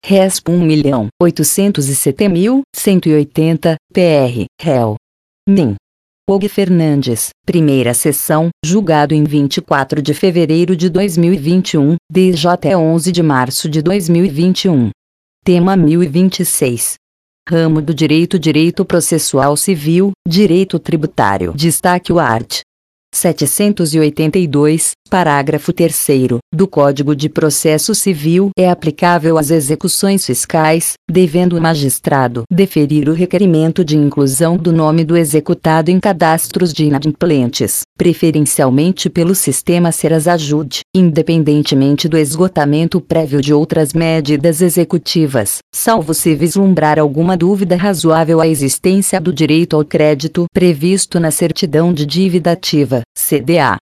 Resp 1.807.180, PR, réu. NIM. Og Fernandes, primeira sessão, julgado em 24 de fevereiro de 2021, DJ 11 de março de 2021. Tema 1026. Ramo do Direito: Direito Processual Civil, Direito Tributário. Destaque: o art. 782, parágrafo 3º, do Código de Processo Civil é aplicável às execuções fiscais, devendo o magistrado deferir o requerimento de inclusão do nome do executado em cadastros de inadimplentes, preferencialmente pelo sistema Serasa-Ajude, independentemente do esgotamento prévio de outras medidas executivas, salvo se vislumbrar alguma dúvida razoável à existência do direito ao crédito previsto na certidão de dívida ativa, CDA.